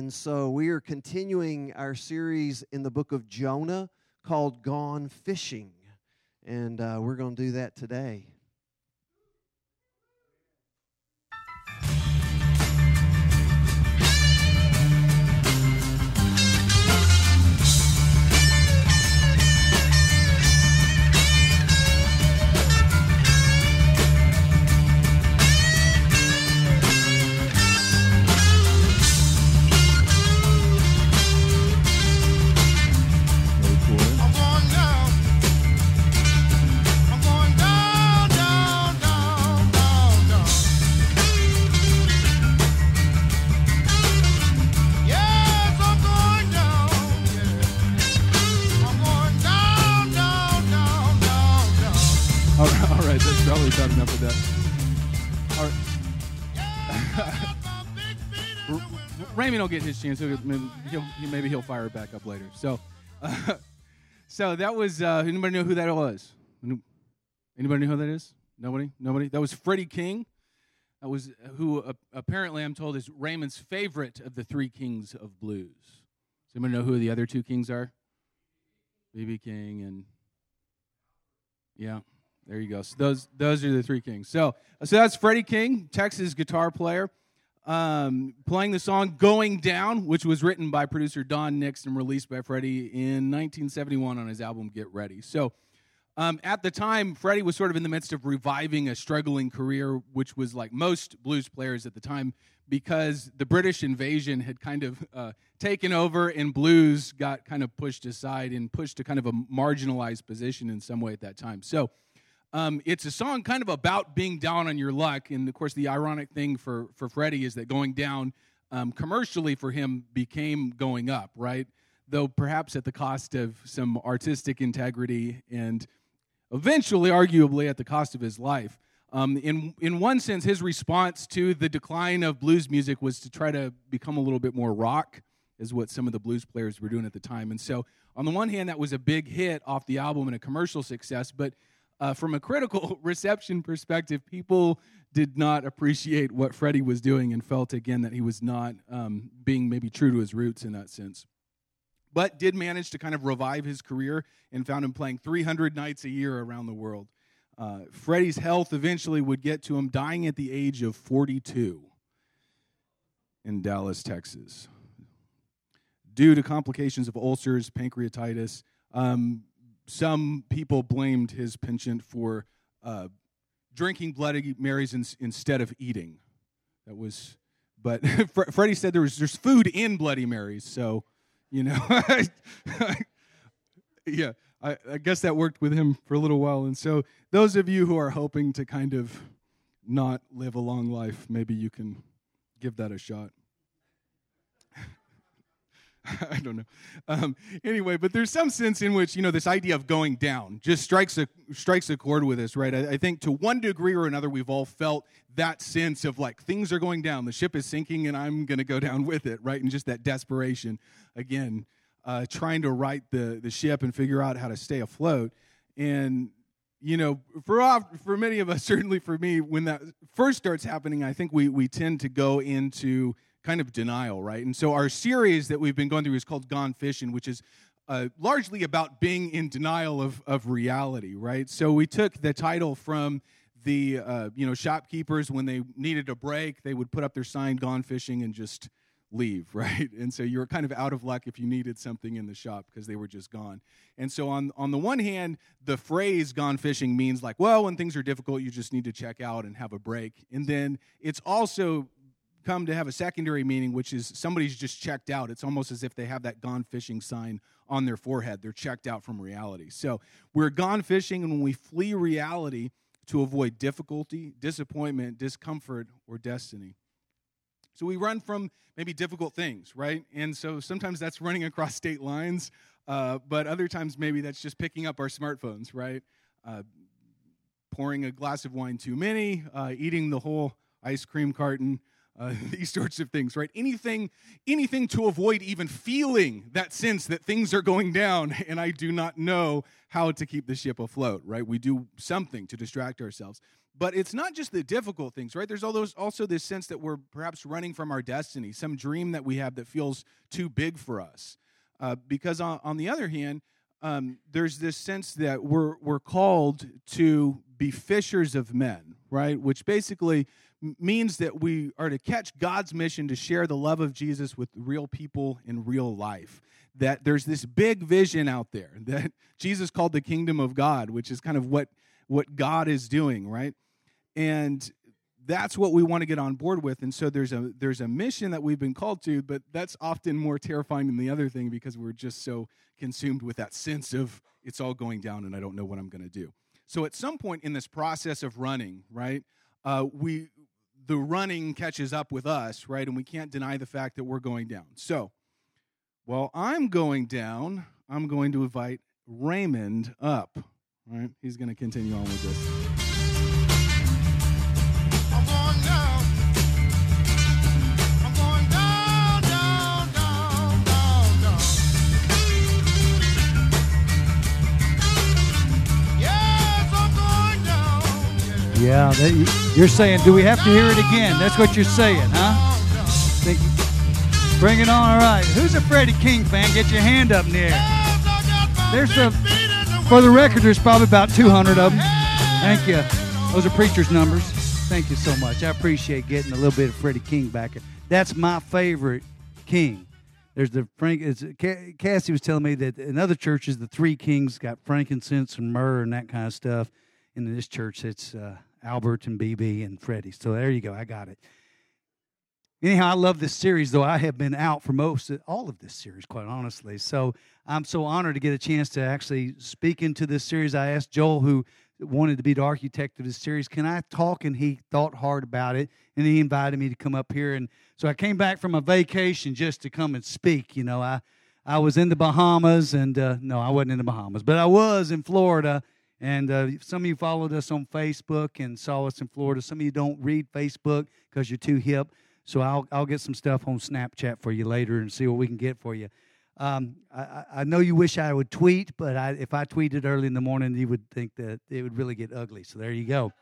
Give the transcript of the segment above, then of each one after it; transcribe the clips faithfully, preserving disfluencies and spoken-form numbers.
And so we are continuing our series in the book of Jonah called Gone Fishing. And uh, we're going to do that today. Talking enough of that. All right. Raymond will get his chance. He'll, he'll, maybe he'll fire it back up later. So, uh, so that was. Uh, anybody know who that was? Anybody know who that is? Nobody. Nobody. That was Freddie King. That was who uh, apparently I'm told is Raymond's favorite of the three kings of blues. Does anybody know who the other two kings are? B B King and yeah. There you go. So those those are the three kings. So so that's Freddie King, Texas guitar player, um, playing the song "Going Down," which was written by producer Don Nix and released by Freddie in nineteen seventy-one on his album "Get Ready." So um, at the time, Freddie was sort of in the midst of reviving a struggling career, which was like most blues players at the time, because the British invasion had kind of uh, taken over and blues got kind of pushed aside and pushed to kind of a marginalized position in some way at that time. So Um, it's a song kind of about being down on your luck, and of course the ironic thing for, for Freddie is that going down um, commercially for him became going up, right? Though perhaps at the cost of some artistic integrity and eventually, arguably, at the cost of his life. Um, in, in one sense, his response to the decline of blues music was to try to become a little bit more rock, is what some of the blues players were doing at the time. And so on the one hand, that was a big hit off the album and a commercial success, but Uh, from a critical reception perspective, people did not appreciate what Freddie was doing and felt, again, that he was not um, being maybe true to his roots in that sense. But did manage to kind of revive his career and found him playing three hundred nights a year around the world. Uh, Freddie's health eventually would get to him, dying at the age of forty-two in Dallas, Texas, due to complications of ulcers, pancreatitis. Um, Some people blamed his penchant for uh, drinking Bloody Marys in, instead of eating. That was, but Freddie said there was there's food in Bloody Marys, so you know, yeah, I, I guess that worked with him for a little while. And so, those of you who are hoping to kind of not live a long life, maybe you can give that a shot. I don't know. Um, anyway, but there's some sense in which, you know, this idea of going down just strikes a strikes a chord with us, right? I, I think to one degree or another, we've all felt that sense of like things are going down, the ship is sinking, and I'm going to go down with it, right? And just that desperation, again, uh, trying to right the the ship and figure out how to stay afloat. And you know, for for many of us, certainly for me, when that first starts happening, I think we we tend to go into kind of denial, right? And so our series that we've been going through is called Gone Fishing, which is uh, largely about being in denial of, of reality, right? So we took the title from the, uh, you know, shopkeepers. When they needed a break, they would put up their sign, Gone Fishing, and just leave, right? And so you were kind of out of luck if you needed something in the shop because they were just gone. And so on, on the one hand, the phrase Gone Fishing means like, well, when things are difficult, you just need to check out and have a break. And then it's also come to have a secondary meaning, which is somebody's just checked out. It's almost as if they have that gone fishing sign on their forehead. They're checked out from reality. So we're gone fishing, and when we flee reality to avoid difficulty, disappointment, discomfort, or destiny. So we run from maybe difficult things, right? And so sometimes that's running across state lines, uh, but other times maybe that's just picking up our smartphones, right? Uh, pouring a glass of wine too many, uh, eating the whole ice cream carton, Uh, these sorts of things, right? Anything, anything to avoid even feeling that sense that things are going down and I do not know how to keep the ship afloat, right? We do something to distract ourselves. But it's not just the difficult things, right? There's all those, also this sense that we're perhaps running from our destiny, some dream that we have that feels too big for us. Uh, because on, on the other hand, um, there's this sense that we're we're called to be fishers of men, right? Which basically m- means that we are to catch God's mission to share the love of Jesus with real people in real life. That there's this big vision out there that Jesus called the kingdom of God, which is kind of what, what God is doing, right? And that's what we want to get on board with. And so there's a there's a mission that we've been called to, but that's often more terrifying than the other thing because we're just so consumed with that sense of it's all going down and I don't know what I'm going to do. So at some point in this process of running, right, uh, we the running catches up with us, right, and we can't deny the fact that we're going down. So while I'm going down, I'm going to invite Raymond up. All right, he's going to continue on with this. I'm going down. I'm going down, down, down, down, down. Yes, I'm going down. Yeah, that, you're saying, do we have to hear it again? That's what you're saying, huh? Think, bring it on. All right. Who's a Freddie King fan? Get your hand up in the air. There's the, for the record, there's probably about two hundred of them. Thank you. Those are preacher's numbers. Thank you so much. I appreciate getting a little bit of Freddie King back here. That's my favorite King. There's the Frank. It's, Cassie was telling me that in other churches, the three kings got frankincense and myrrh and that kind of stuff. In this church, it's uh, Albert and B B and Freddie. So there you go. I got it. Anyhow, I love this series, though I have been out for most of, all of this series, quite honestly. So I'm so honored to get a chance to actually speak into this series. I asked Joel, who wanted to be the architect of this series, can I talk? And he thought hard about it, and he invited me to come up here. And so I came back from a vacation just to come and speak. You know, I, I was in the Bahamas, and uh, no, I wasn't in the Bahamas, but I was in Florida. And uh, some of you followed us on Facebook and saw us in Florida. Some of you don't read Facebook because you're too hip. So I'll I'll get some stuff on Snapchat for you later and see what we can get for you. Um, I, I know you wish I would tweet, but I, if I tweeted early in the morning, you would think that it would really get ugly. So there you go.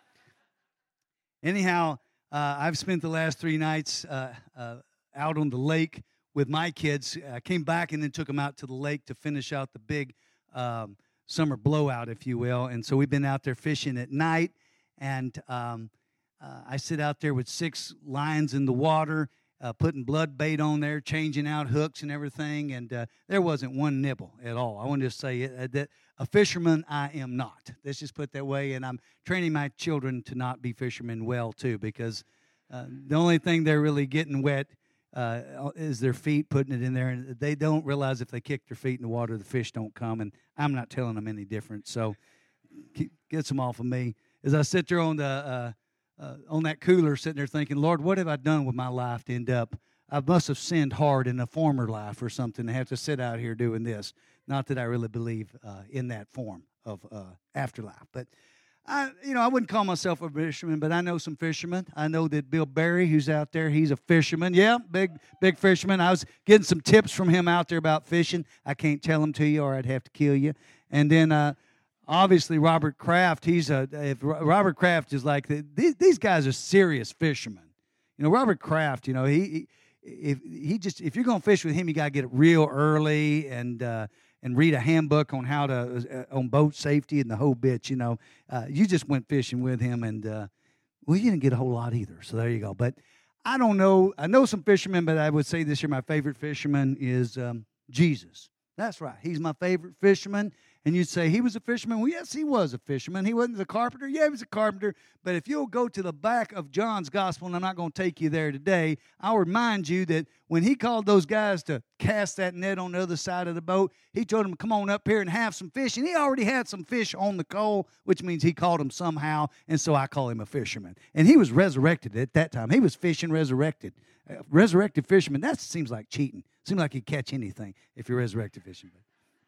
Anyhow, uh, I've spent the last three nights uh, uh, out on the lake with my kids. I came back and then took them out to the lake to finish out the big um, summer blowout, if you will. And so we've been out there fishing at night, and um, Uh, I sit out there with six lines in the water, uh, putting blood bait on there, changing out hooks and everything, and uh, there wasn't one nibble at all. I want to just say uh, that a fisherman I am not. Let's just put it that way, and I'm training my children to not be fishermen well, too, because uh, the only thing they're really getting wet uh, is their feet, putting it in there, and they don't realize if they kick their feet in the water, the fish don't come, and I'm not telling them any different, so keep, gets them off of me. As I sit there on the... Uh, Uh, on that cooler, sitting there thinking, Lord, what have I done with my life to end up? I must have sinned hard in a former life or something to have to sit out here doing this. Not that I really believe uh, in that form of uh, afterlife. But, I, you know, I wouldn't call myself a fisherman, but I know some fishermen. I know that Bill Berry, who's out there, he's a fisherman. Yeah, big, big fisherman. I was getting some tips from him out there about fishing. I can't tell them to you or I'd have to kill you. And then... Uh, Obviously, Robert Kraft, he's a, if Robert Kraft is like, the, these, these guys are serious fishermen. You know, Robert Kraft, you know, he, if he just, if you're going to fish with him, you got to get it real early and, uh, and read a handbook on how to, uh, on boat safety and the whole bit, you know. Uh, you just went fishing with him and, uh, well, you didn't get a whole lot either, so there you go. But I don't know, I know some fishermen, but I would say this year my favorite fisherman is um, Jesus. That's right, he's my favorite fisherman. And you'd say, he was a fisherman? Well, yes, he was a fisherman. He wasn't a carpenter? Yeah, he was a carpenter. But if you'll go to the back of John's gospel, and I'm not going to take you there today, I'll remind you that when he called those guys to cast that net on the other side of the boat, he told them, come on up here and have some fish. And he already had some fish on the coal, which means he caught them somehow, and so I call him a fisherman. And he was resurrected at that time. He was fishing resurrected. Uh, resurrected fisherman, that seems like cheating. Seems like you'd catch anything if you're resurrected fisherman.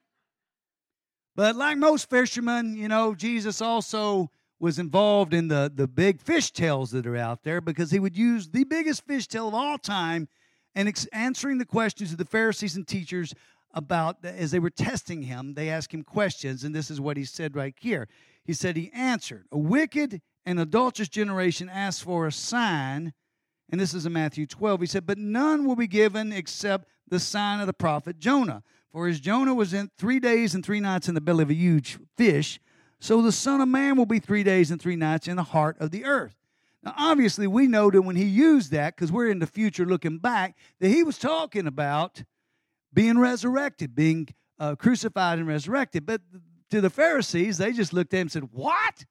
But like most fishermen, you know, Jesus also was involved in the, the big fish tails that are out there because he would use the biggest fish tail of all time and ex- answering the questions of the Pharisees and teachers about, as they were testing him, they asked him questions, and this is what he said right here. He said he answered, a wicked an adulterous generation asks for a sign, and this is in Matthew twelve. He said, but none will be given except the sign of the prophet Jonah. For as Jonah was in three days and three nights in the belly of a huge fish, so the Son of Man will be three days and three nights in the heart of the earth. Now, obviously, we know that when he used that, because we're in the future looking back, that he was talking about being resurrected, being uh, crucified and resurrected. But to the Pharisees, they just looked at him and said, what?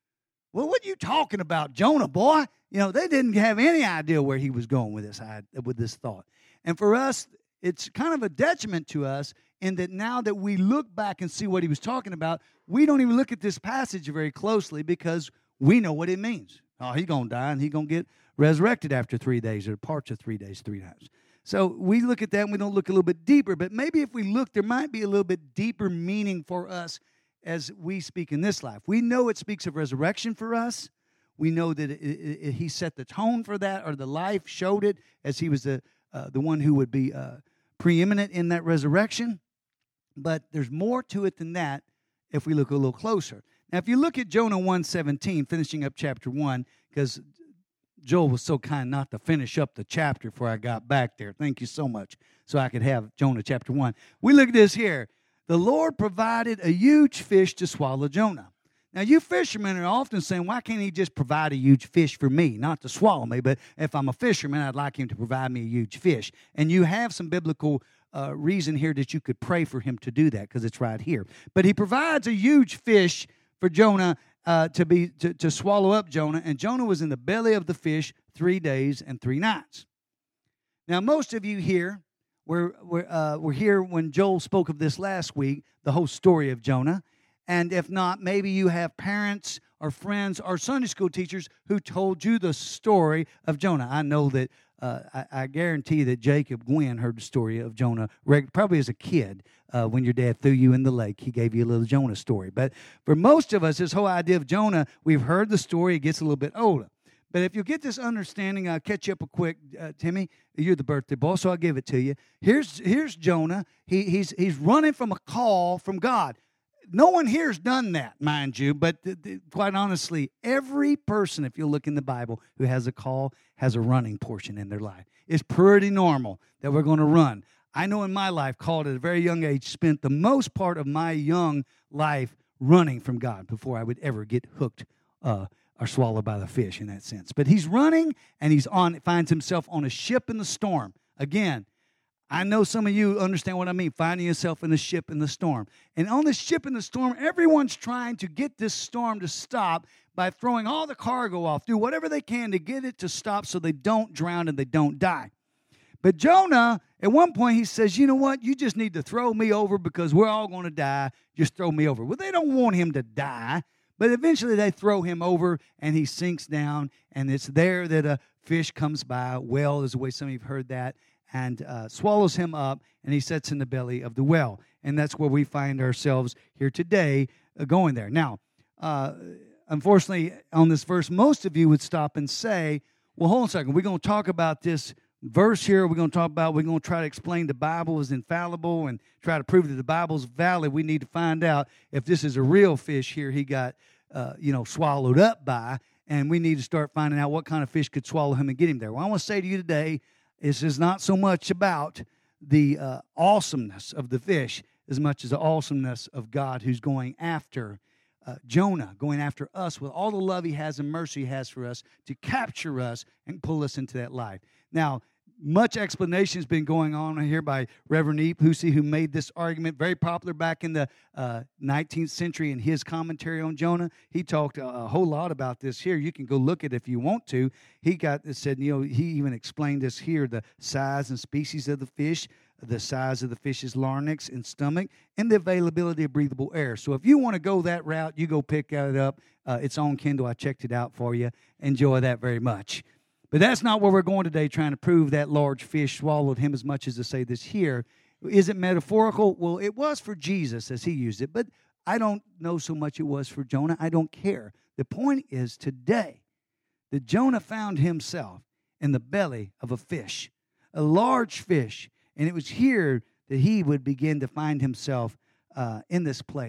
Well, what are you talking about, Jonah, boy? You know, they didn't have any idea where he was going with this, with this thought. And for us, it's kind of a detriment to us in that now that we look back and see what he was talking about, we don't even look at this passage very closely because we know what it means. Oh, he's going to die and he's going to get resurrected after three days or parts of three days, three nights. So we look at that and we don't look a little bit deeper. But maybe if we look, there might be a little bit deeper meaning for us as we speak in this life. We know it speaks of resurrection for us. We know that it, it, it, he set the tone for that, or the life showed it as he was the, uh, the one who would be uh, preeminent in that resurrection. But there's more to it than that if we look a little closer. Now, if you look at Jonah one seventeen, finishing up chapter one, because Joel was so kind not to finish up the chapter before I got back there. Thank you so much. So I could have Jonah chapter one. We look at this here. The Lord provided a huge fish to swallow Jonah. Now, you fishermen are often saying, why can't he just provide a huge fish for me? Not to swallow me, but if I'm a fisherman, I'd like him to provide me a huge fish. And you have some biblical uh, reason here that you could pray for him to do that, because it's right here. But he provides a huge fish for Jonah uh, to be to, to swallow up Jonah, and Jonah was in the belly of the fish three days and three nights. Now, most of you here were were, uh, were here when Joel spoke of this last week, the whole story of Jonah. And if not, maybe you have parents or friends or Sunday school teachers who told you the story of Jonah. I know that uh, I, I guarantee that Jacob Gwynn heard the story of Jonah probably as a kid. Uh, when your dad threw you in the lake, he gave you a little Jonah story. But for most of us, this whole idea of Jonah, we've heard the story. It gets a little bit older. But if you get this understanding, I'll catch you up a quick, uh, Timmy. You're the birthday boy, so I'll give it to you. Here's here's Jonah. He, he's he's running from a call from God. No one here has done that, mind you, but th- th- quite honestly, every person, if you look in the Bible, who has a call has a running portion in their life. It's pretty normal that we're going to run. I know in my life, called at a very young age, spent the most part of my young life running from God before I would ever get hooked uh, or swallowed by the fish in that sense. But he's running, and he's on finds himself on a ship in the storm. Again, I know some of you understand what I mean, finding yourself in a ship in the storm. And on this ship in the storm, everyone's trying to get this storm to stop by throwing all the cargo off, do whatever they can to get it to stop so they don't drown and they don't die. But Jonah, at one point, he says, you know what? You just need to throw me over because we're all going to die. Just throw me over. Well, they don't want him to die. But eventually they throw him over, and he sinks down. And it's there that a fish comes by. Whale is the way some of you have heard that. And uh, swallows him up, and he sits in the belly of the well. And that's where we find ourselves here today uh, going there. Now, uh, unfortunately, on this verse, most of you would stop and say, well, hold on a second. We're going to talk about this verse here. We're going to talk about, we're going to try to explain the Bible is infallible and try to prove that the Bible's valid. We need to find out if this is a real fish here he got, uh, you know, swallowed up by, and we need to start finding out what kind of fish could swallow him and get him there. Well, I want to say to you today, this is not so much about the uh, awesomeness of the fish as much as the awesomeness of God who's going after uh, Jonah, going after us with all the love he has and mercy he has for us to capture us and pull us into that life. Now, much explanation has been going on here by Reverend E. Pusey, who made this argument very popular back in the uh, nineteenth century in his commentary on Jonah. He talked a, a whole lot about this here. You can go look at it if you want to. He got said, you know, he even explained this here: the size and species of the fish, the size of the fish's larynx and stomach, and the availability of breathable air. So if you want to go that route, you go pick it up. Uh, it's on Kindle. I checked it out for you. Enjoy that very much. But that's not where we're going today, trying to prove that large fish swallowed him as much as to say this here. Is it metaphorical? Well, it was for Jesus as he used it, but I don't know so much it was for Jonah. I don't care. The point is today that Jonah found himself in the belly of a fish, a large fish, and it was here that he would begin to find himself uh, in this place.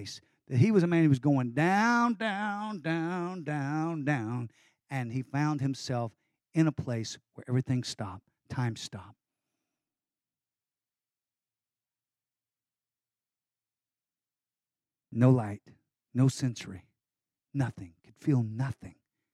that he was a man who was going down, down, down, down, down, and he found himself in a place where everything stopped, time stopped. No light, no sensory, nothing, could feel nothing.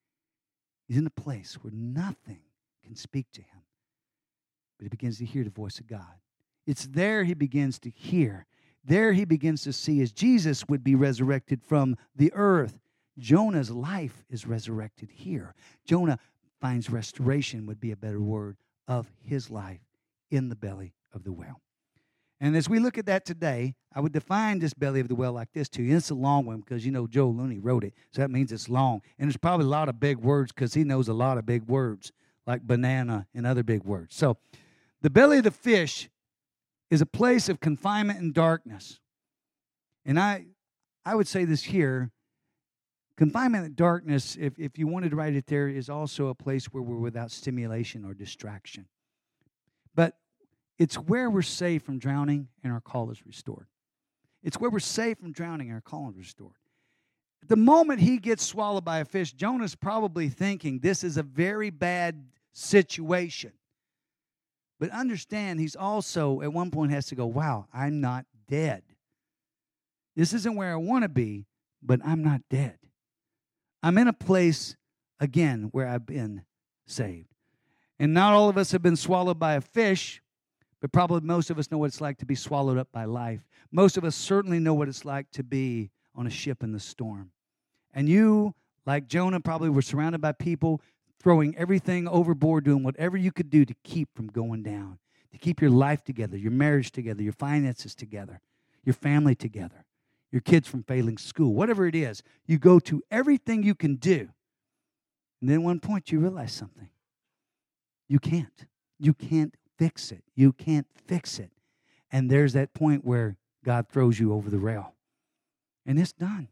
He's in a place where nothing can speak to him, but he begins to hear the voice of God. It's there he begins to hear. There he begins to see as Jesus would be resurrected from the earth. Jonah's life is resurrected here. Jonah finds restoration, would be a better word, of his life in the belly of the whale. And as we look at that today, I would define this belly of the whale like this to you. It's a long one because, you know, Joe Looney wrote it, so that means it's long. And there's probably a lot of big words because he knows a lot of big words, like banana and other big words. So the belly of the fish is a place of confinement and darkness. And I I would say this here, confinement and darkness, if, if you wanted to write it there, is also a place where we're without stimulation or distraction. But it's where we're safe from drowning and our call is restored. It's where we're safe from drowning and our call is restored. The moment he gets swallowed by a fish, Jonah's probably thinking this is a very bad situation. But understand, he's also at one point has to go, wow, I'm not dead. This isn't where I want to be, but I'm not dead. I'm in a place, again, where I've been saved. And not all of us have been swallowed by a fish, but probably most of us know what it's like to be swallowed up by life. Most of us certainly know what it's like to be on a ship in the storm. And you, like Jonah, probably were surrounded by people throwing everything overboard, doing whatever you could do to keep from going down, to keep your life together, your marriage together, your finances together, your family together, your kids from failing school, whatever it is. You go to everything you can do. And then at one point you realize something. You can't. You can't fix it. You can't fix it. And there's that point where God throws you over the rail. And it's done.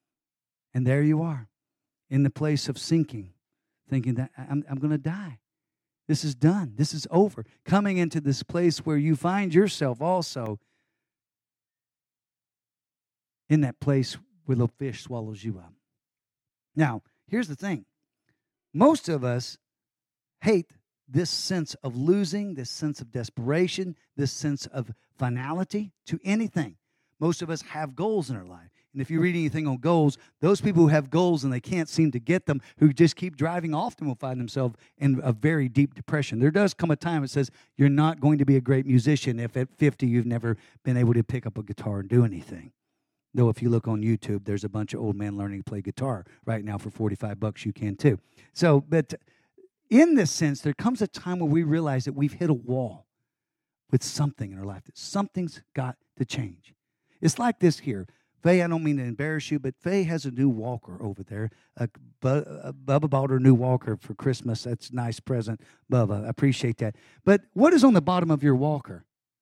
And there you are in the place of sinking, thinking that I'm, I'm going to die. This is done. This is over. Coming into this place where you find yourself also in that place where the fish swallows you up. Now, here's the thing. Most of us hate this sense of losing, this sense of desperation, this sense of finality to anything. Most of us have goals in our life. And if you read anything on goals, those people who have goals and they can't seem to get them, who just keep driving, often will find themselves in a very deep depression. There does come a time it says you're not going to be a great musician if at fifty you've never been able to pick up a guitar and do anything. Though if you look on YouTube, there's a bunch of old men learning to play guitar right now for forty-five bucks. You can too. So, but in this sense, there comes a time where we realize that we've hit a wall with something in our life, that something's got to change. It's like this here. Faye, I don't mean to embarrass you, but Faye has a new walker over there. Uh, Bu- uh, Bubba bought her a new walker for Christmas. That's a nice present, Bubba. I appreciate that. But what is on the bottom of your walker?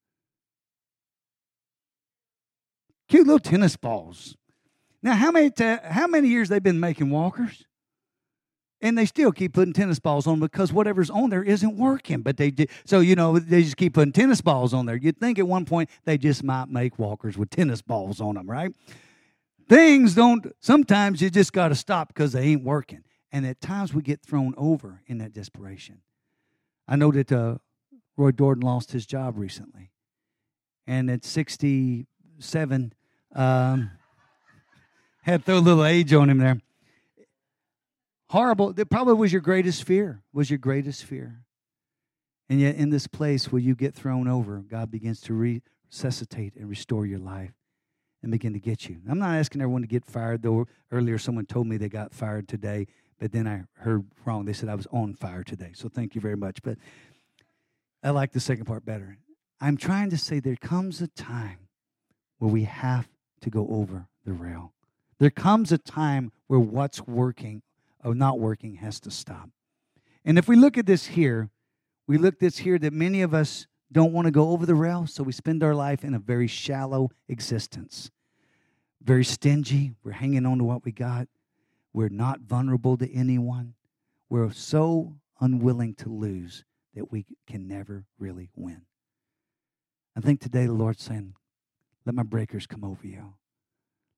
Cute little tennis balls. Now, how many ta- how many years they've been making walkers? And they still keep putting tennis balls on because whatever's on there isn't working. But they do. So, you know, they just keep putting tennis balls on there. You'd think at one point they just might make walkers with tennis balls on them, right? Things don't, sometimes you just got to stop because they ain't working. And at times we get thrown over in that desperation. I know that uh, Roy Jordan lost his job recently. And at sixty-seven, um, had to throw a little age on him there. Horrible. That probably was your greatest fear, was your greatest fear. And yet in this place where you get thrown over, God begins to resuscitate and restore your life and begin to get you. I'm not asking everyone to get fired, though earlier someone told me they got fired today, but then I heard wrong. They said I was on fire today, so thank you very much. But I like the second part better. I'm trying to say there comes a time where we have to go over the rail. There comes a time where what's working or not working has to stop. And if we look at this here, we look at this here that many of us don't want to go over the rail, so we spend our life in a very shallow existence. Very stingy. We're hanging on to what we got. We're not vulnerable to anyone. We're so unwilling to lose that we can never really win. I think today the Lord's saying, let my breakers come over you.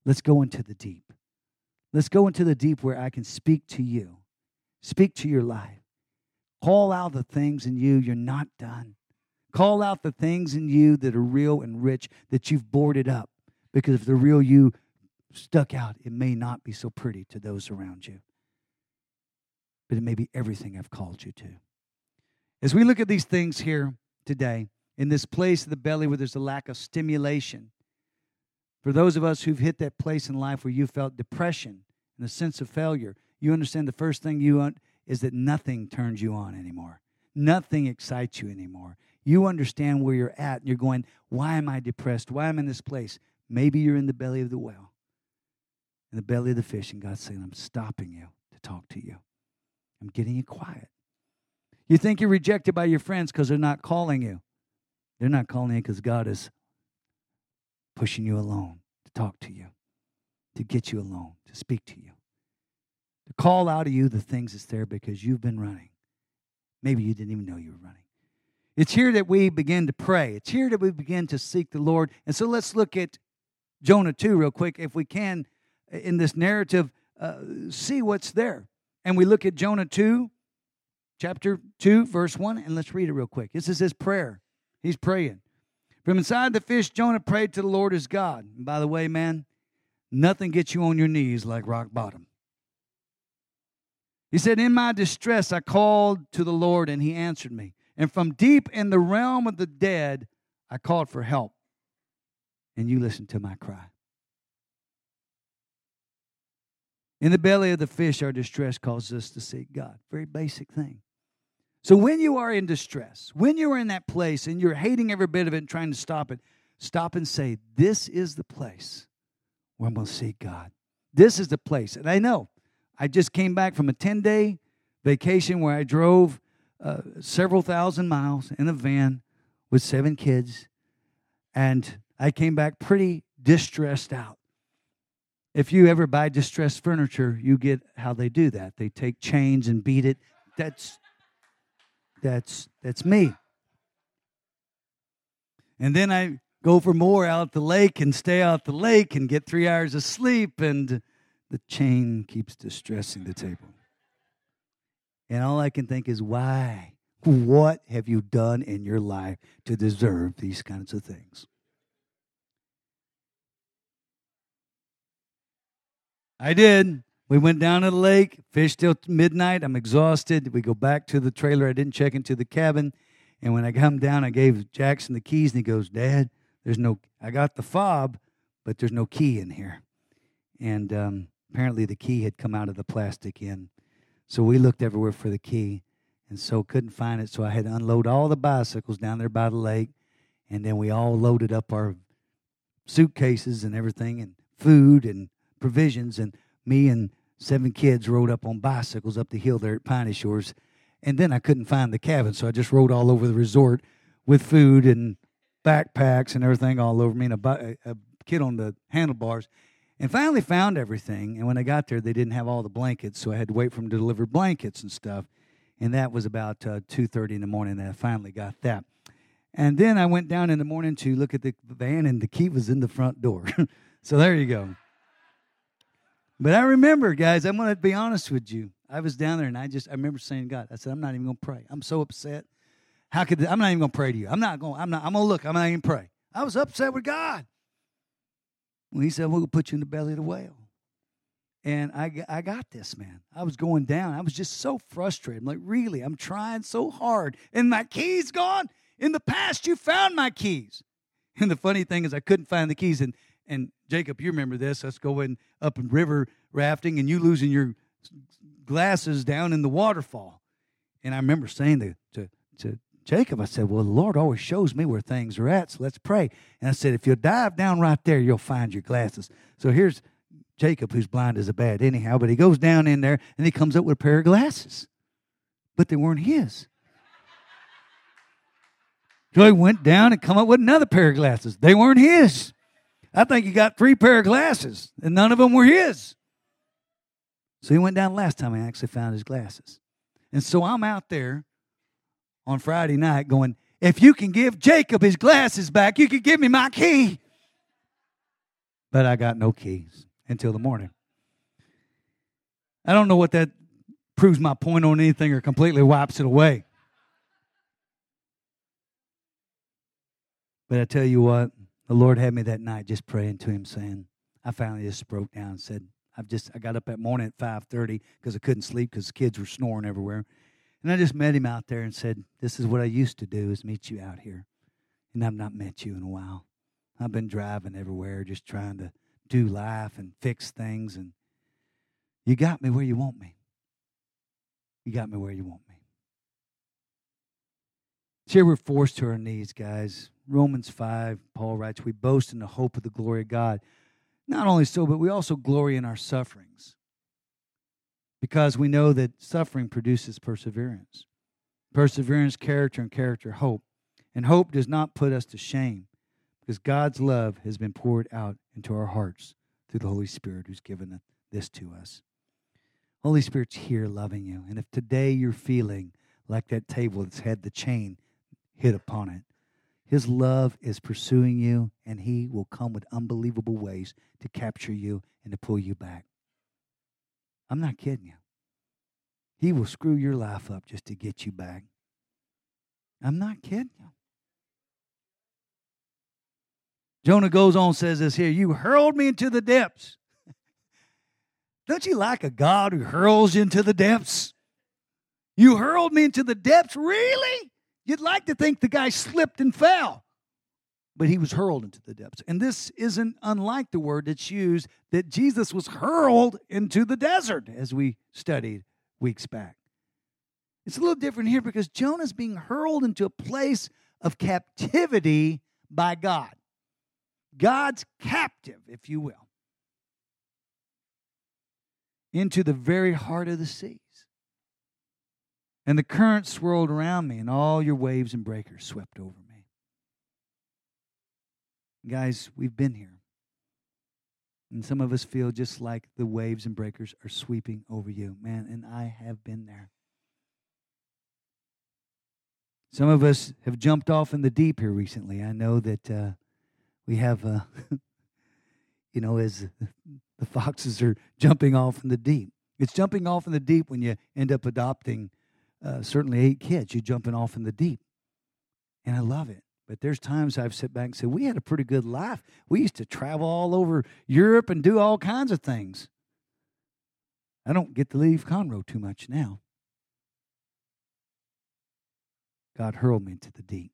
Let's go into the deep. Let's go into the deep where I can speak to you, speak to your life. Call out the things in you you're not done. Call out the things in you that are real and rich that you've boarded up. Because if the real you stuck out, it may not be so pretty to those around you. But it may be everything I've called you to. As we look at these things here today, in this place of the belly where there's a lack of stimulation, for those of us who've hit that place in life where you felt depression and a sense of failure, you understand the first thing you want is that nothing turns you on anymore. Nothing excites you anymore. You understand where you're at, and you're going, why am I depressed? Why am I in this place? Maybe you're in the belly of the whale, in the belly of the fish, and God's saying, I'm stopping you to talk to you. I'm getting you quiet. You think you're rejected by your friends because they're not calling you. They're not calling you because God is pushing you alone to talk to you, to get you alone, to speak to you, to call out of you the things that's there because you've been running. Maybe you didn't even know you were running. It's here that we begin to pray. It's here that we begin to seek the Lord. And so let's look at Jonah two real quick, if we can, in this narrative, uh, see what's there. And we look at Jonah two, chapter two, verse one, and let's read it real quick. This is his prayer. He's praying. From inside the fish, Jonah prayed to the Lord his God. And by the way, man, nothing gets you on your knees like rock bottom. He said, in my distress, I called to the Lord, and he answered me. And from deep in the realm of the dead, I called for help. And you listened to my cry. In the belly of the fish, our distress causes us to seek God. Very basic thing. So when you are in distress, when you are in that place and you're hating every bit of it and trying to stop it, stop and say, this is the place where I'm going to seek God. This is the place. And I know, I just came back from a ten-day vacation where I drove uh, several thousand miles in a van with seven kids, and I came back pretty distressed out. If you ever buy distressed furniture, you get how they do that. They take chains and beat it. That's that's that's me. And then I go for more out the lake and stay out the lake and get three hours of sleep, and the chain keeps distressing the table. And all I can think is, why? What have you done in your life to deserve these kinds of things? I did. We went down to the lake, fished till midnight. I'm exhausted. We go back to the trailer. I didn't check into the cabin. And when I come down, I gave Jackson the keys, and he goes, Dad, there's no, I got the fob, but there's no key in here. And um, apparently the key had come out of the plastic in. So we looked everywhere for the key, and so couldn't find it. So I had to unload all the bicycles down there by the lake, and then we all loaded up our suitcases and everything, and food and provisions, and me and seven kids rode up on bicycles up the hill there at Piney Shores. And then I couldn't find the cabin, so I just rode all over the resort with food and backpacks and everything all over me, and a, a kid on the handlebars. And finally found everything. And when I got there, they didn't have all the blankets, so I had to wait for them to deliver blankets and stuff. And that was about uh, two thirty in the morning that I finally got that. And then I went down in the morning to look at the van, and the key was in the front door. So there you go. But I remember, guys, I'm going to be honest with you. I was down there, and I just, I remember saying to God, I said, I'm not even going to pray. I'm so upset. How could, I'm not even going to pray to you. I'm not going, I'm not, I'm going to look. I'm not even pray. I was upset with God. Well, he said, we'll put you in the belly of the whale. And I, I got this, man. I was going down. I was just so frustrated. I'm like, really? I'm trying so hard. And my keys gone? In the past, you found my keys. And the funny thing is I couldn't find the keys. And, and Jacob, you remember this. Us going up in river rafting, and you losing your glasses down in the waterfall. And I remember saying to, to, to Jacob, I said, well, the Lord always shows me where things are at, so let's pray. And I said, if you'll dive down right there, you'll find your glasses. So here's Jacob, who's blind as a bat anyhow, but he goes down in there, and he comes up with a pair of glasses. But they weren't his. So he went down and come up with another pair of glasses. They weren't his. I think he got three pair of glasses, and none of them were his. So he went down last time and actually found his glasses. And so I'm out there on Friday night going, if you can give Jacob his glasses back, you can give me my key. But I got no keys until the morning. I don't know what that proves my point on anything or completely wipes it away. But I tell you what, the Lord had me that night just praying to him, saying, I finally just broke down and said, I've just, I got up that morning at five thirty because I couldn't sleep because the kids were snoring everywhere. And I just met him out there and said, this is what I used to do, is meet you out here. And I've not met you in a while. I've been driving everywhere just trying to do life and fix things. And you got me where you want me. You got me where you want me. Here we're forced to our knees, guys. Romans five, Paul writes, we boast in the hope of the glory of God. Not only so, but we also glory in our sufferings, because we know that suffering produces perseverance. Perseverance, character, and character, hope. And hope does not put us to shame, because God's love has been poured out into our hearts through the Holy Spirit who's given this to us. Holy Spirit's here loving you. And if today you're feeling like that table that's had the chain hit upon it, His love is pursuing you, and He will come with unbelievable ways to capture you and to pull you back. I'm not kidding you. He will screw your life up just to get you back. I'm not kidding you. Jonah goes on and says this here, you hurled me into the depths. Don't you like a God who hurls you into the depths? You hurled me into the depths? Really? You'd like to think the guy slipped and fell. But he was hurled into the depths. And this isn't unlike the word that's used that Jesus was hurled into the desert, as we studied weeks back. It's a little different here because Jonah's being hurled into a place of captivity by God. God's captive, if you will, into the very heart of the seas. And the current swirled around me, and all your waves and breakers swept over me. Guys, we've been here. And some of us feel just like the waves and breakers are sweeping over you. Man, and I have been there. Some of us have jumped off in the deep here recently. I know that uh, we have, uh, you know, as the foxes are jumping off in the deep. It's jumping off in the deep when you end up adopting uh, certainly eight kids. You're jumping off in the deep. And I love it. But there's times I've sat back and said, we had a pretty good life. We used to travel all over Europe and do all kinds of things. I don't get to leave Conroe too much now. God hurled me into the deep.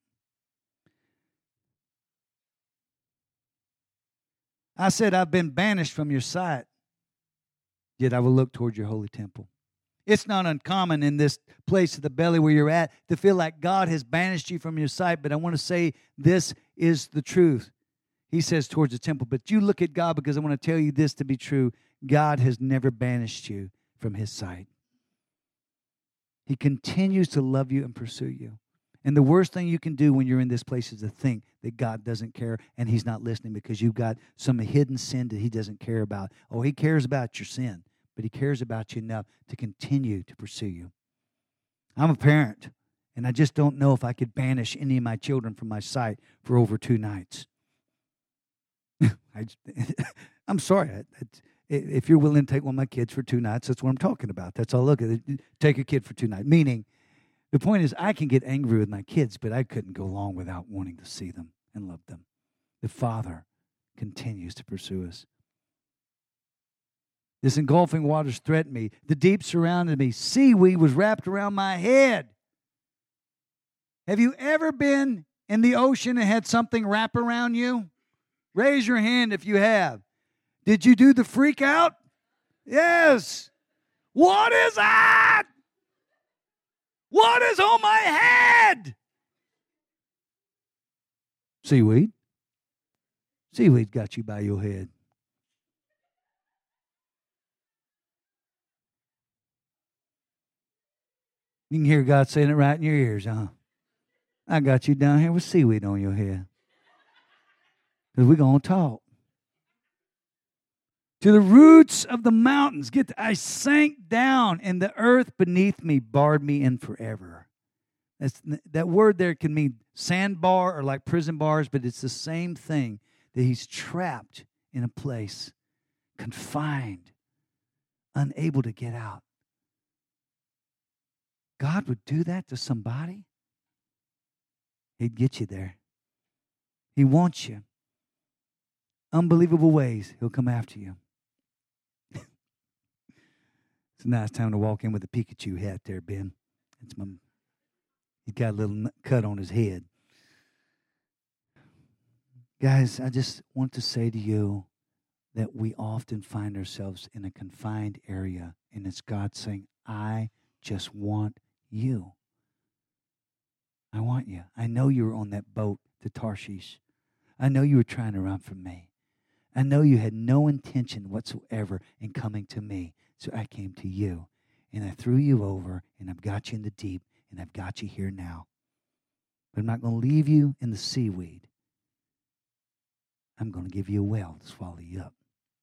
I said, I've been banished from your sight, yet I will look toward your holy temple. It's not uncommon in this place of the belly where you're at to feel like God has banished you from your sight, but I want to say this is the truth. He says towards the temple, but you look at God because I want to tell you this to be true. God has never banished you from His sight. He continues to love you and pursue you. And the worst thing you can do when you're in this place is to think that God doesn't care and He's not listening because you've got some hidden sin that He doesn't care about. Oh, He cares about your sin, but He cares about you enough to continue to pursue you. I'm a parent, and I just don't know if I could banish any of my children from my sight for over two nights. I, I'm sorry. I, I, if you're willing to take one of my kids for two nights, that's what I'm talking about. That's all. Look at it. Take a kid for two nights. Meaning, the point is, I can get angry with my kids, but I couldn't go long without wanting to see them and love them. The Father continues to pursue us. This engulfing waters threatened me. The deep surrounded me. Seaweed was wrapped around my head. Have you ever been in the ocean and had something wrap around you? Raise your hand if you have. Did you do the freak out? Yes. What is that? What is on my head? Seaweed. Seaweed got you by your head. You can hear God saying it right in your ears, huh? I got you down here with seaweed on your head. Because we're going to talk. To the roots of the mountains. Get the, I sank down, and the earth beneath me barred me in forever. That's, that word there can mean sandbar or like prison bars, but it's the same thing, that He's trapped in a place, confined, unable to get out. God would do that to somebody? He'd get you there. He wants you. Unbelievable ways, He'll come after you. It's a nice time to walk in with a Pikachu hat there, Ben. It's my, he's got a little cut on his head. Guys, I just want to say to you that we often find ourselves in a confined area, and it's God saying, I just want you. I want you. I know you were on that boat to Tarshish. I know you were trying to run from me. I know you had no intention whatsoever in coming to me. So I came to you, and I threw you over, and I've got you in the deep, and I've got you here now. But I'm not going to leave you in the seaweed. I'm going to give you a well to swallow you up.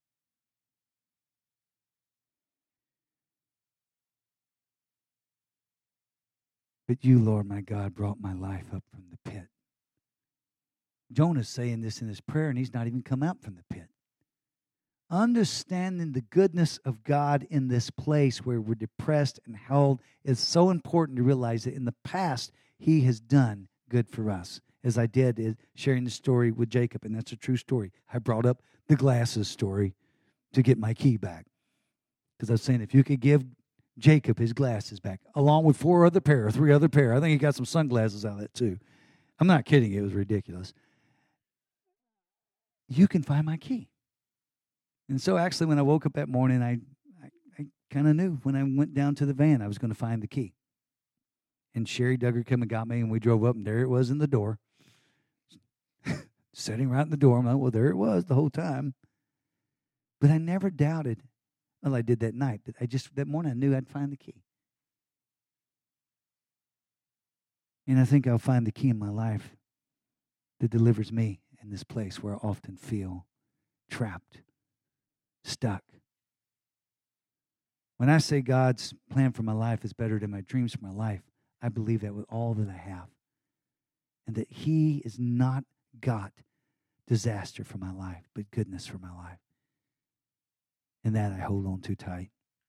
But you, Lord my God, brought my life up from the pit. Jonah's saying this in his prayer, and he's not even come out from the pit. Understanding the goodness of God in this place where we're depressed and held is so important to realize that in the past, He has done good for us. As I did is sharing the story with Jacob, and that's a true story. I brought up the glasses story to get my key back. Because I was saying, if you could give Jacob his glasses back, along with four other pair, or three other pair, I think he got some sunglasses out of that too. I'm not kidding. It was ridiculous. You can find my key. And so actually when I woke up that morning, I, I, I kind of knew when I went down to the van I was going to find the key. And Sherry Duggar came and got me, and we drove up, and there it was in the door. Sitting right in the door. I'm like, well, there it was the whole time. But I never doubted. Well, I did that night. But I just, that morning I knew I'd find the key. And I think I'll find the key in my life that delivers me in this place where I often feel trapped, stuck. When I say God's plan for my life is better than my dreams for my life, I believe that with all that I have. And that He has not got disaster for my life, but goodness for my life. And that I hold on too tight.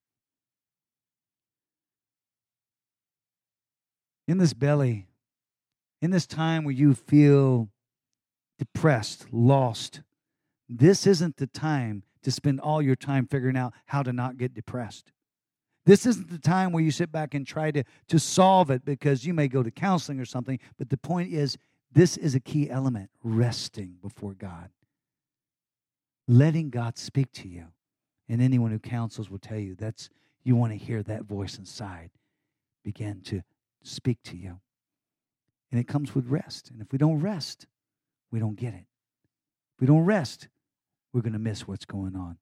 In this belly, in this time where you feel depressed, lost, this isn't the time to spend all your time figuring out how to not get depressed. This isn't the time where you sit back and try to, to solve it because you may go to counseling or something. But the point is, this is a key element, resting before God. Letting God speak to you. And anyone who counsels will tell you that's you want to hear that voice inside begin to speak to you. And it comes with rest. And if we don't rest, we don't get it. If we don't rest, we're going to miss what's going on.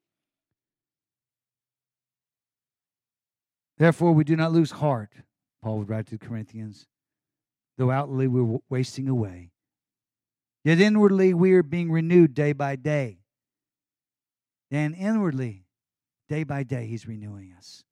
Therefore, we do not lose heart, Paul would write to the Corinthians, though outwardly we're wasting away. Yet inwardly we are being renewed day by day. And inwardly, day by day, He's renewing us.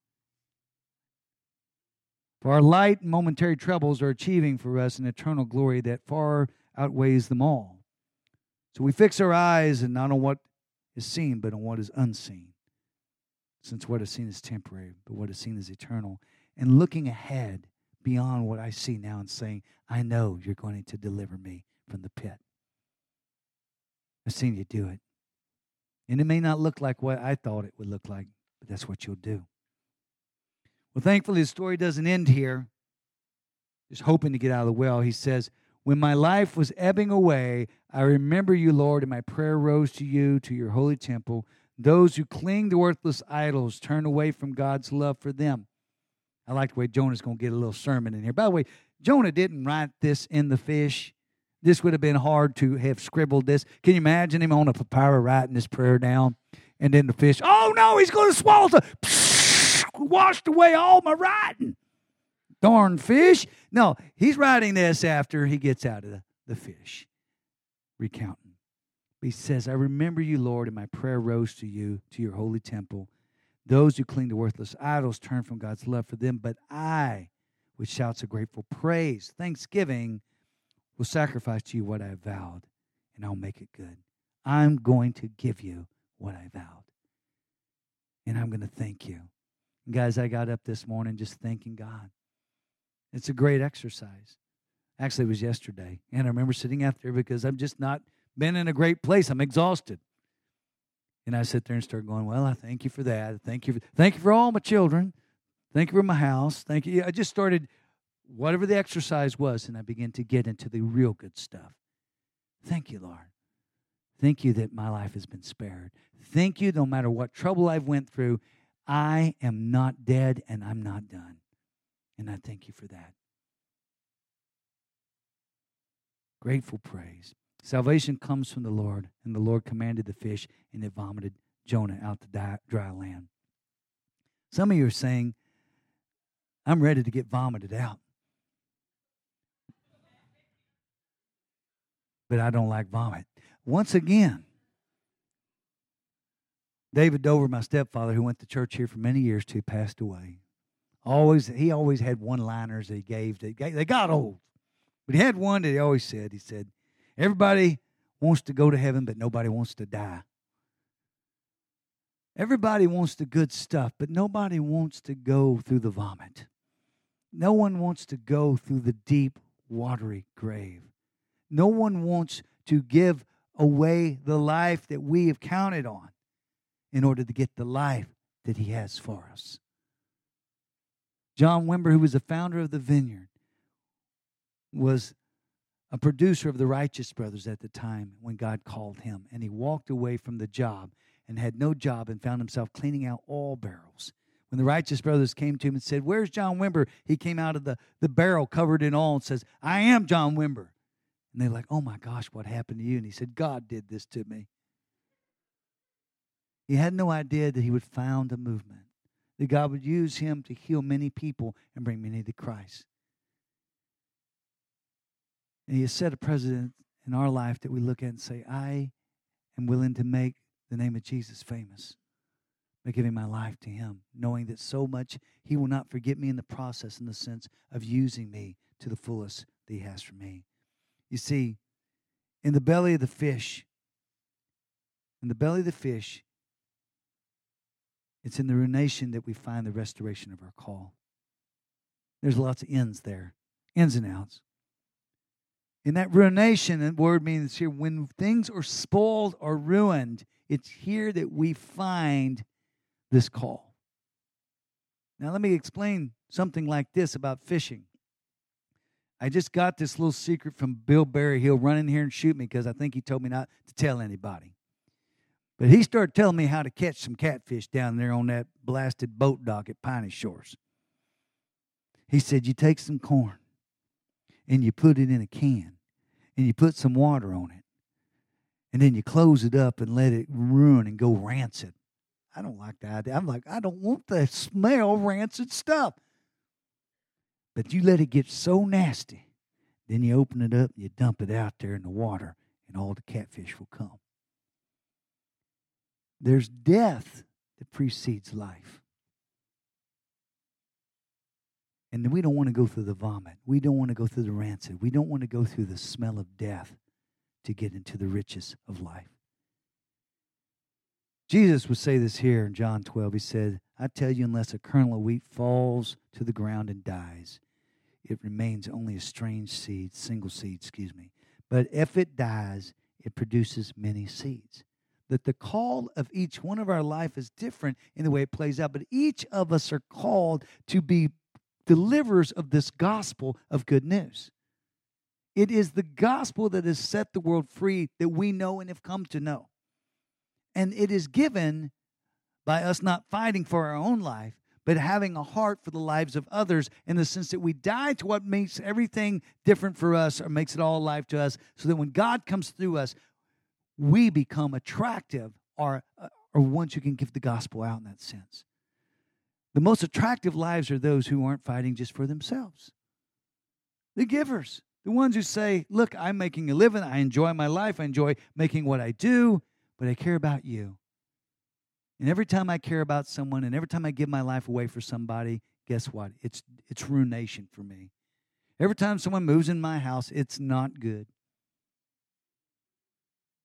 For our light and momentary troubles are achieving for us an eternal glory that far outweighs them all. So we fix our eyes and not on what is seen, but on what is unseen. Since what is seen is temporary, but what is seen is eternal. And looking ahead beyond what I see now and saying, I know you're going to deliver me from the pit. I've seen you do it. And it may not look like what I thought it would look like, but that's what you'll do. Well, thankfully, the story doesn't end here. Just hoping to get out of the well. He says, when my life was ebbing away, I remember you, Lord, and my prayer rose to you, to your holy temple. Those who cling to worthless idols turn away from God's love for them. I like the way Jonah's going to get a little sermon in here. By the way, Jonah didn't write this in the fish. This would have been hard to have scribbled this. Can you imagine him on a papyrus writing this prayer down? And then the fish, oh no, he's going to swallow the, washed away all my writing. Darn fish. No, he's writing this after he gets out of the, the fish, recounting. He says, I remember you, Lord, and my prayer rose to you, to your holy temple. Those who cling to worthless idols turn from God's love for them, but I, with shouts of grateful praise, thanksgiving, will sacrifice to you what I have vowed, and I'll make it good. I'm going to give you what I vowed. And I'm going to thank you. And guys, I got up this morning just thanking God. It's a great exercise. Actually, it was yesterday. And I remember sitting out there because I've just not been in a great place. I'm exhausted. And I sit there and start going, well, I thank you for that. Thank you for, thank you for all my children. Thank you for my house. Thank you. I just started whatever the exercise was, and I began to get into the real good stuff. Thank you, Lord. Thank you that my life has been spared. Thank you, no matter what trouble I've went through, I am not dead and I'm not done. And I thank you for that. Grateful praise. Salvation comes from the Lord, and the Lord commanded the fish, and it vomited Jonah out to dry, dry land. Some of you are saying, I'm ready to get vomited out. But I don't like vomit. Once again, David Dover, my stepfather, who went to church here for many years too, passed away. Always, he always had one-liners that he gave. They, they got old. But he had one that he always said. He said, everybody wants to go to heaven, but nobody wants to die. Everybody wants the good stuff, but nobody wants to go through the vomit. No one wants to go through the deep, watery grave. No one wants to give away the life that we have counted on in order to get the life that he has for us. John Wimber, who was the founder of the Vineyard, was a producer of the Righteous Brothers at the time when God called him. And he walked away from the job and had no job and found himself cleaning out all barrels. When the Righteous Brothers came to him and said, where's John Wimber? He came out of the, the barrel covered in oil and says, I am John Wimber. And they're like, oh my gosh, what happened to you? And he said, God did this to me. He had no idea that he would found a movement, that God would use him to heal many people and bring many to Christ. And he has set a precedent in our life that we look at and say, I am willing to make the name of Jesus famous by giving my life to him, knowing that so much he will not forget me in the process, in the sense of using me to the fullest that he has for me. You see, in the belly of the fish, in the belly of the fish, it's in the ruination that we find the restoration of our call. There's lots of ins there, ins and outs. In that ruination, the word means here, when things are spoiled or ruined, it's here that we find this call. Now, let me explain something like this about fishing. I just got this little secret from Bill Barry. He'll run in here and shoot me because I think he told me not to tell anybody. But he started telling me how to catch some catfish down there on that blasted boat dock at Piney Shores. He said, you take some corn and you put it in a can and you put some water on it. And then you close it up and let it ruin and go rancid. I don't like that idea. I'm like, I don't want the smell of rancid stuff. But you let it get so nasty, then you open it up and you dump it out there in the water, and all the catfish will come. There's death that precedes life. And we don't want to go through the vomit. We don't want to go through the rancid. We don't want to go through the smell of death to get into the riches of life. Jesus would say this here in John twelve. He said, I tell you, unless a kernel of wheat falls to the ground and dies, it remains only a strange seed, single seed, excuse me. But if it dies, it produces many seeds. That the call of each one of our life is different in the way it plays out, but each of us are called to be deliverers of this gospel of good news. It is the gospel that has set the world free that we know and have come to know. And it is given by us not fighting for our own life, but having a heart for the lives of others, in the sense that we die to what makes everything different for us or makes it all alive to us, so that when God comes through us, we become attractive or, or ones who can give the gospel out in that sense. The most attractive lives are those who aren't fighting just for themselves. The givers, the ones who say, look, I'm making a living, I enjoy my life, I enjoy making what I do, but I care about you. And every time I care about someone and every time I give my life away for somebody, guess what? It's it's ruination for me. Every time someone moves in my house, it's not good.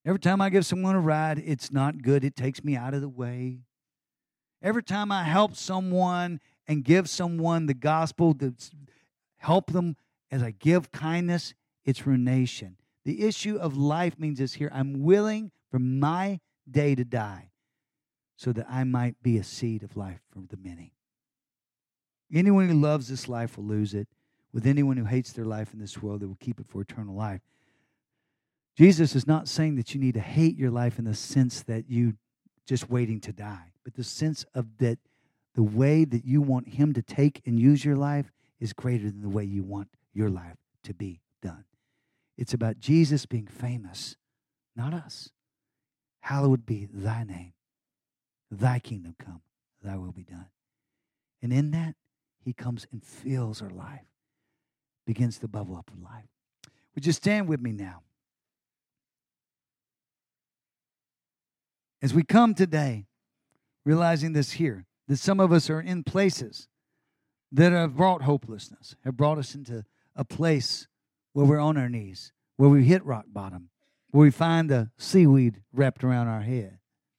Every time I give someone a ride, it's not good. It takes me out of the way. Every time I help someone and give someone the gospel, to help them as I give kindness, it's ruination. The issue of life means this here. I'm willing for my day to die so that I might be a seed of life for the many. Anyone who loves this life will lose it. With anyone who hates their life in this world, they will keep it for eternal life. Jesus is not saying that you need to hate your life in the sense that you just waiting to die, but the sense of that the way that you want him to take and use your life is greater than the way you want your life to be done. It's about Jesus being famous, not us. Hallowed be thy name. Thy kingdom come, thy will be done. And in that, he comes and fills our life, begins to bubble up with life. Would you stand with me now? As we come today, realizing this here, that some of us are in places that have brought hopelessness, have brought us into a place where we're on our knees, where we hit rock bottom, where we find the seaweed wrapped around our head.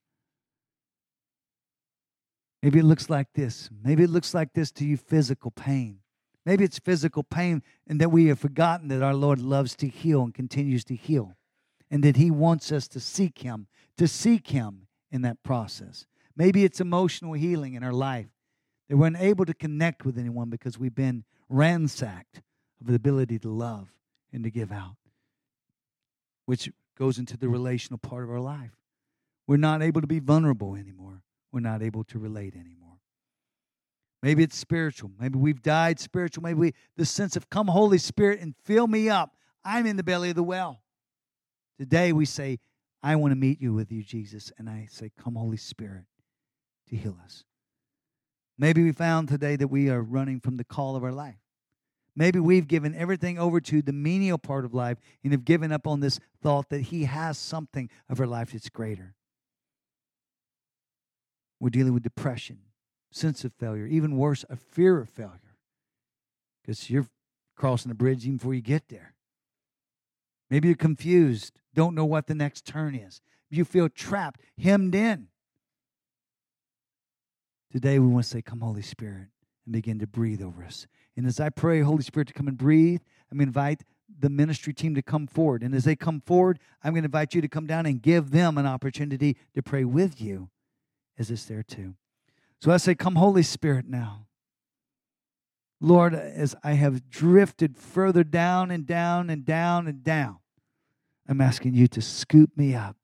Maybe it looks like this. Maybe it looks like this to you, physical pain. Maybe it's physical pain and that we have forgotten that our Lord loves to heal and continues to heal, and that he wants us to seek him, to seek him in that process. Maybe it's emotional healing in our life, that we're unable to connect with anyone because we've been ransacked of the ability to love and to give out, which goes into the relational part of our life. We're not able to be vulnerable anymore. We're not able to relate anymore. Maybe it's spiritual. Maybe we've died spiritual. Maybe we, the sense of come Holy Spirit and fill me up. I'm in the belly of the well. Today we say, I want to meet you with you, Jesus. And I say, come Holy Spirit to heal us. Maybe we found today that we are running from the call of our life. Maybe we've given everything over to the menial part of life and have given up on this thought that he has something of our life that's greater. We're dealing with depression, sense of failure, even worse, a fear of failure, because you're crossing the bridge even before you get there. Maybe you're confused, don't know what the next turn is. You feel trapped, hemmed in. Today we want to say, come Holy Spirit, and begin to breathe over us. And as I pray, Holy Spirit, to come and breathe, I'm going to invite the ministry team to come forward. And as they come forward, I'm going to invite you to come down and give them an opportunity to pray with you as it's there too. So I say, come Holy Spirit now. Lord, as I have drifted further down and down and down and down, I'm asking you to scoop me up,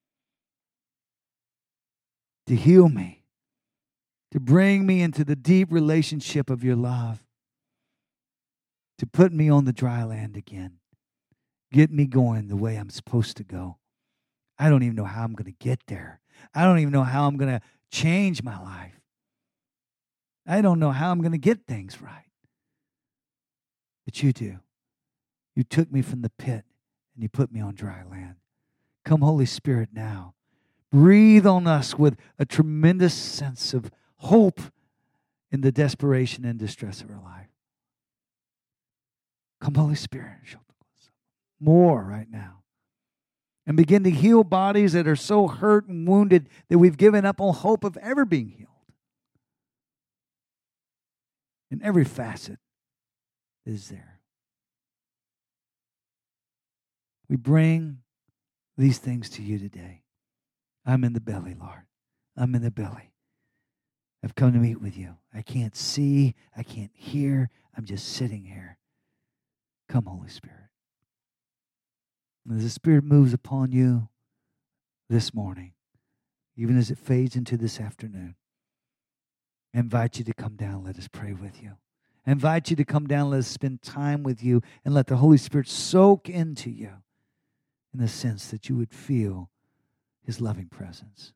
to heal me, to bring me into the deep relationship of your love, to put me on the dry land again, get me going the way I'm supposed to go. I don't even know how I'm going to get there. I don't even know how I'm going to change my life. I don't know how I'm going to get things right. But you do. You took me from the pit and you put me on dry land. Come, Holy Spirit, now. Breathe on us with a tremendous sense of hope in the desperation and distress of our life. Come, Holy Spirit, more right now. And begin to heal bodies that are so hurt and wounded that we've given up on hope of ever being healed. In every facet is there. We bring these things to you today. I'm in the belly, Lord. I'm in the belly. I've come to meet with you. I can't see. I can't hear. I'm just sitting here. Come, Holy Spirit. As the Spirit moves upon you this morning, even as it fades into this afternoon, I invite you to come down. Let us pray with you. I invite you to come down. Let us spend time with you and let the Holy Spirit soak into you in the sense that you would feel his loving presence.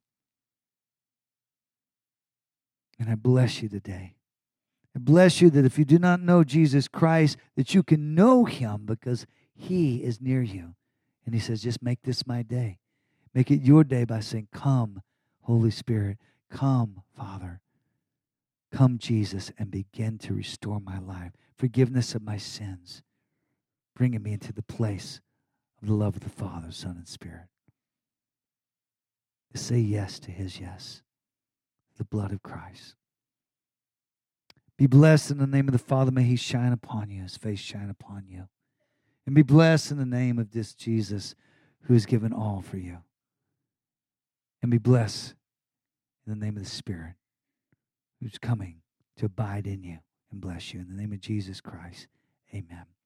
And I bless you today. I bless you that if you do not know Jesus Christ, that you can know him because he is near you. And he says, just make this my day. Make it your day by saying, come, Holy Spirit. Come, Father. Come, Jesus, and begin to restore my life. Forgiveness of my sins. Bringing me into the place of the love of the Father, Son, and Spirit. to say yes to his yes, the blood of Christ. Be blessed in the name of the Father. May he shine upon you, his face shine upon you. And be blessed in the name of this Jesus who has given all for you. And be blessed in the name of the Spirit who's coming to abide in you and bless you. In the name of Jesus Christ, amen.